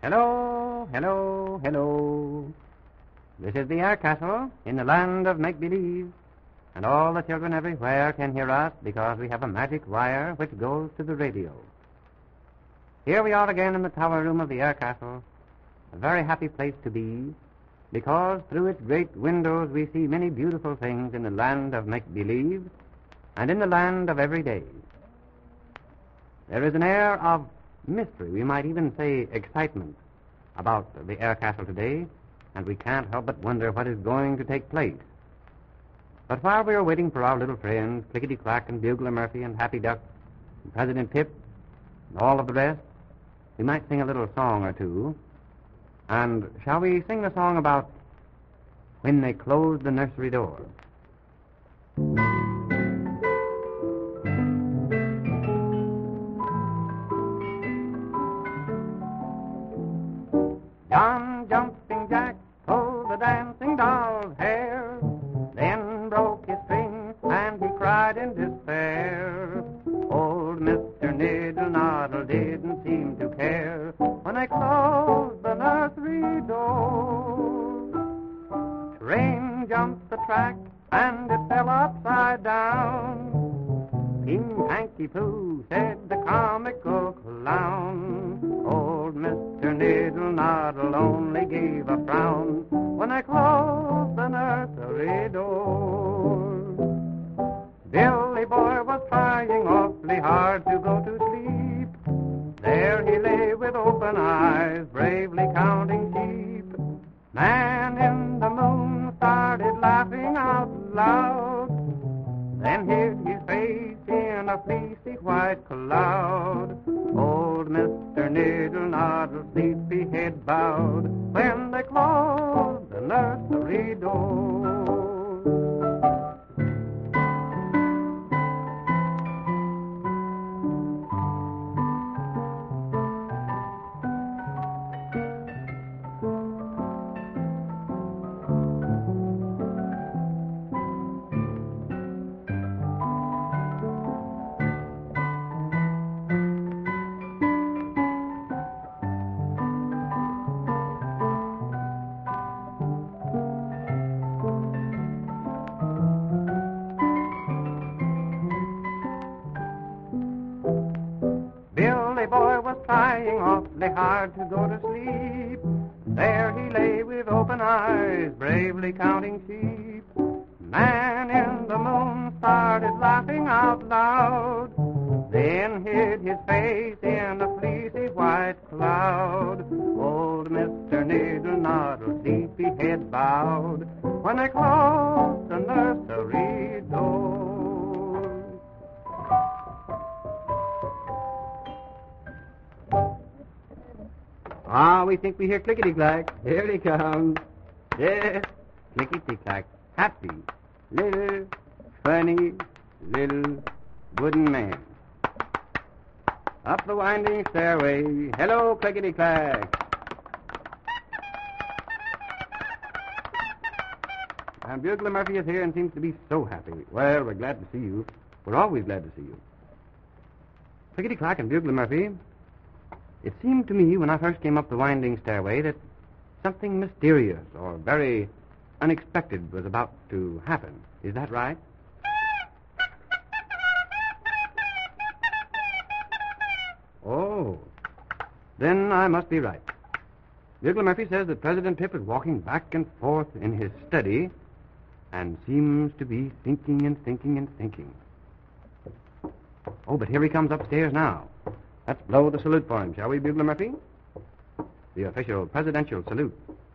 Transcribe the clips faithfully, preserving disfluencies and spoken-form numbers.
Hello, hello, hello. This is the Air Castle in the land of make-believe, and all the children everywhere can hear us because we have a magic wire which goes to the radio. Here we are again in the tower room of the Air Castle, a very happy place to be, because through its great windows we see many beautiful things in the land of make-believe and in the land of everyday. There is an air of mystery, we might even say excitement, about the Air Castle today, and we can't help but wonder what is going to take place. But while we are waiting for our little friends, Clickety-Clack and Bugler Murphy and Happy Duck and President Pip and all of the rest, we might sing a little song or two. And shall we sing the song about When They Closed the Nursery Door? John Jumping Jack pulled the dancing doll's hair, then broke his string and he cried in despair. Old Mister Niddle Noddle didn't seem to care when they closed the nursery door. Train jumped the track and it fell upside down. King Hanky Poo said the comical clown. Old Mister Niddle Noddle only gave a frown when I closed the nursery door. Billy Boy was trying awfully hard to go to sleep. There he lay with open eyes, bravely counting sheep. Man in the moon started laughing out loud, then hid his face in a fleecy white cloud. Old Mister Niddle Noddle sleepy head bowed when they closed the nursery door. Billy Boy was trying awfully hard to go to sleep. There he lay with open eyes, bravely counting sheep. Man in the moon started laughing out loud, then hid his face in a fleecy white cloud. Old Mister Niddle Noddle sleepy head bowed when they closed the nursery door. Ah, we think we hear Clickety-Clack. Here he comes. Yes, Clickety-Clack, happy, little, funny, little wooden man. Up the winding stairway. Hello, Clickety-Clack. And Bugler Murphy is here and seems to be so happy. Well, we're glad to see you. We're always glad to see you. Clickety-Clack and Bugler Murphy, it seemed to me when I first came up the winding stairway that something mysterious or very unexpected was about to happen. Is that right? Oh, then I must be right. Bugler Murphy says that President Pip is walking back and forth in his study and seems to be thinking and thinking and thinking. Oh, but here he comes upstairs now. Let's blow the salute for him, shall we, Bugler Murphy? The official presidential salute.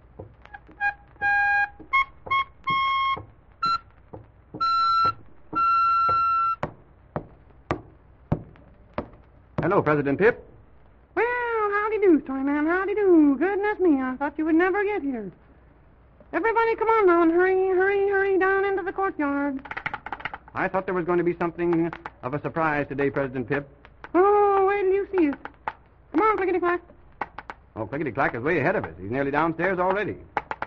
Hello, President Pip. Well, howdy do, Storyman, howdy do. Goodness me, I thought you would never get here. Everybody come on now and hurry, hurry, hurry down into the courtyard. I thought there was going to be something of a surprise today, President Pip. Oh, wait till you see it. Come on, Clickety-Clack. Oh, Clickety-Clack is way ahead of us. He's nearly downstairs already.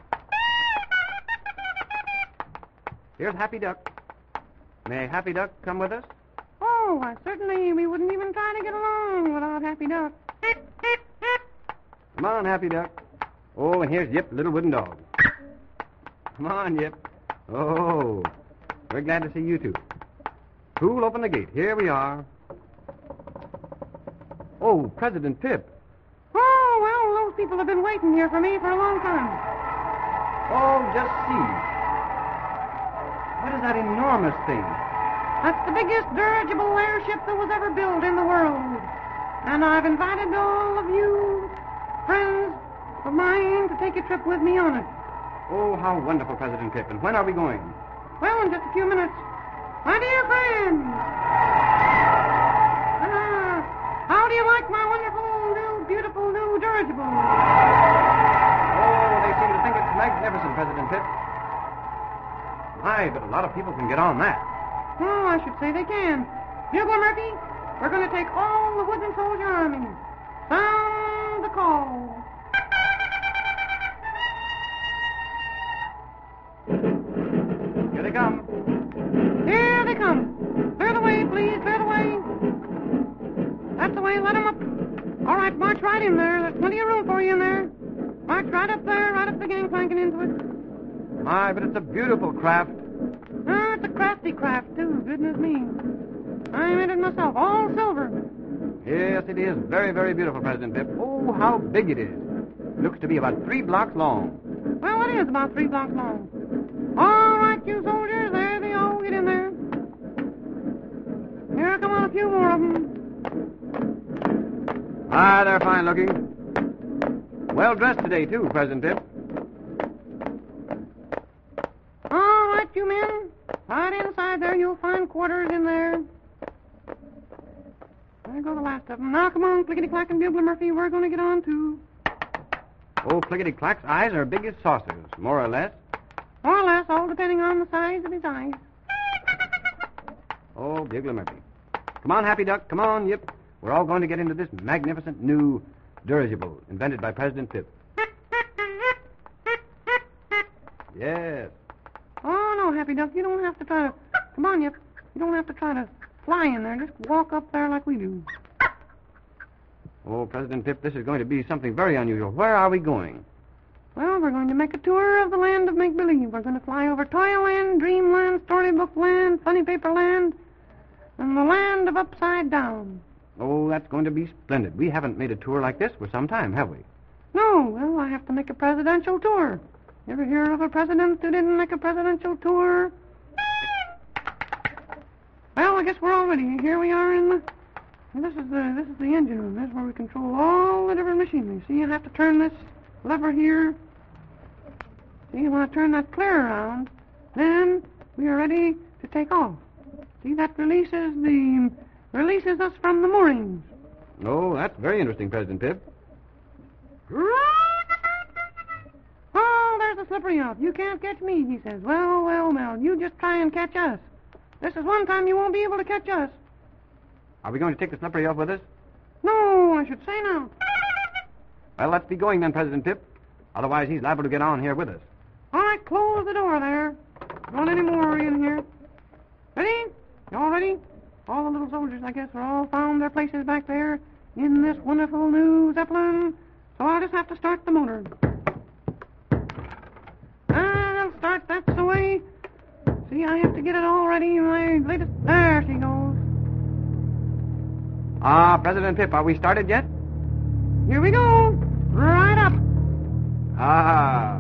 Here's Happy Duck. May Happy Duck come with us? Oh, why, certainly we wouldn't even try to get along without Happy Duck. Come on, Happy Duck. Oh, and here's Yip, the little wooden dog. Come on, Yip. Oh, we're glad to see you two. Who'll open the gate? Here we are. Oh, President Pip. Oh, well, those people have been waiting here for me for a long time. Oh, just see. What is that enormous thing? That's the biggest dirigible airship that was ever built in the world. And I've invited all of you, friends of mine, to take a trip with me on it. Oh, how wonderful, President Pip. And when are we going? Well, in just a few minutes. My dear friends! Ah, how do you like my wonderful, new, beautiful, new dirigible? Oh, they seem to think it's magnificent, President Pip. My, but a lot of people can get on that. Oh, I should say they can. Bugler Murphy, we're going to take all the wooden soldier army. Sound the call. Here they come. Here they come. Clear the way, please. Clear the way. That's the way. Let 'em up. All right, march right in there. There's plenty of room for you in there. March right up there, right up the gangplank and into it. My, but it's a beautiful craft. Ah, it's a crafty craft, too. Goodness me. I made it myself. All silver. Yes, it is very, very beautiful, President Pip. Oh, how big it is. Looks to be about three blocks long. Well, it is about three blocks long. All right, you soldiers. There they all. Get in there. Here come on a few more of them. Ah, they're fine looking. Well dressed today, too, President Pip. All right, you men. Right inside there, you'll find quarters in there. There go the last of them. Now, come on, Clickety-Clack and Bugler Murphy. We're going to get on, too. Oh, Clickety-Clack's eyes are big as saucers, more or less. More or less, all depending on the size of his eyes. Oh, Bugler Murphy. Come on, Happy Duck. Come on, Yip. We're all going to get into this magnificent new dirigible invented by President Pip. Yes. Oh, no, Happy Duck, you don't have to try to... Come on, Yip. You don't have to try to fly in there. Just walk up there like we do. Oh, President Pip, this is going to be something very unusual. Where are we going? Well, we're going to make a tour of the land of make-believe. We're going to fly over Toyland, Dreamland, Storybook Land, Funny Paper Land, and the land of Upside Down. Oh, that's going to be splendid. We haven't made a tour like this for some time, have we? No, well, I have to make a presidential tour. You ever hear of a president who didn't make a presidential tour? Well, I guess we're all ready. Here we are in the... This is the this is the engine room. This is where we control all the different machinery. See, you have to turn this lever here. See, when I turn that clear around, then we are ready to take off. See, that releases the releases us from the moorings. Oh, that's very interesting, President Pip. Oh, there's the slippery off. You can't catch me, he says. Well, well, well, you just try and catch us. This is one time you won't be able to catch us. Are we going to take the slippery off with us? No, I should say no. Well, let's be going then, President Pip. Otherwise, he's liable to get on here with us. All right, close the door there. Don't any more in here. Ready? You all ready? All the little soldiers, I guess, are all found their places back there in this wonderful new Zeppelin. So I'll just have to start the motor. I'll start. That's the way. See, I have to get it all ready. My latest... There she goes. Ah, President Pip, are we started yet? Here we go. Right up. Ah.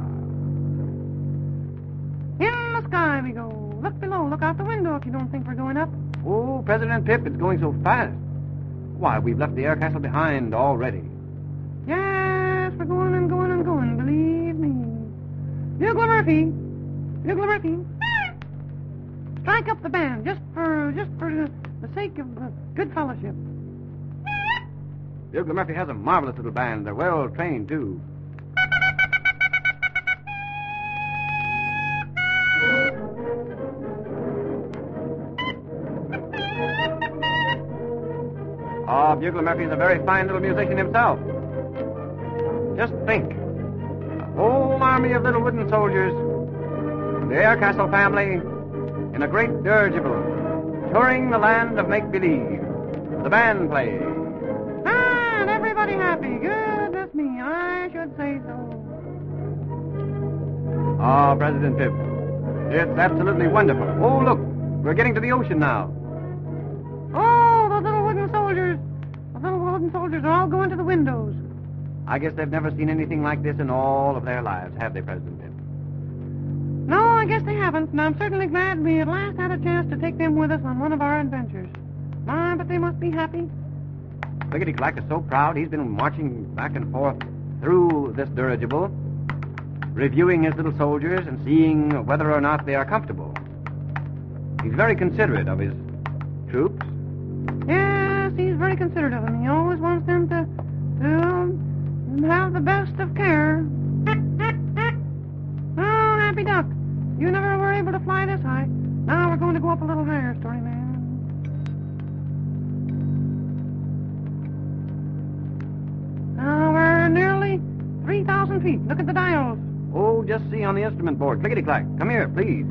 In the sky we go. Look below. Look out the window if you don't think we're going up. Oh, President Pip, it's going so fast. Why, we've left the air castle behind already. Yes, we're going and going and going, believe me. Bugler Murphy. Bugler Murphy. Strike up the band, just for just for the, the sake of uh, good fellowship. Bugler Murphy has a marvelous little band. They're well trained, too. Oh, Bugler Murphy is a very fine little musician himself. Just think. A whole army of little wooden soldiers, the Air Castle family, in a great dirigible, touring the land of make-believe. The band plays. Ah, and everybody happy. Goodness me, I Oh, President Pip, it's absolutely wonderful. Oh, look, we're getting to the ocean now. Oh, those little wooden soldiers. The little wooden soldiers are all going to the windows. I guess they've never seen anything like this in all of their lives, have they, President Pip? No, I guess they haven't, and I'm certainly glad we at last had a chance to take them with us on one of our adventures. My, but they must be happy. Lickety Clack is so proud he's been marching back and forth through this dirigible, reviewing his little soldiers and seeing whether or not they are comfortable. He's very considerate of his troops. Yes, he's very considerate of them. He always wants them to, to have the best of care. Oh, Happy Duck, you never were able to fly this high. Now we're going to go up a little higher, Story Man. Now we're nearly three thousand feet. Look at the dials. Oh, just see on the instrument board. Clickety Clack, come here, please.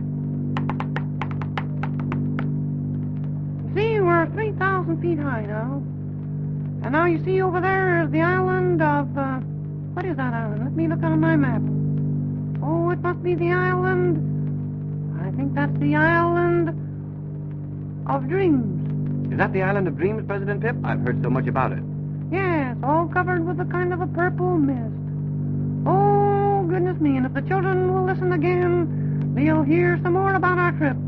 See, we're three thousand feet high now. And now you see over there is the island of, uh, what is that island? Let me look on my map. Oh, it must be the island, I think that's the island of Dreams. Is that the Island of Dreams, President Pip? I've heard so much about it. Yes, all covered with a kind of a purple mist. Oh, goodness me, and if the children will listen again, they'll hear some more about our trip.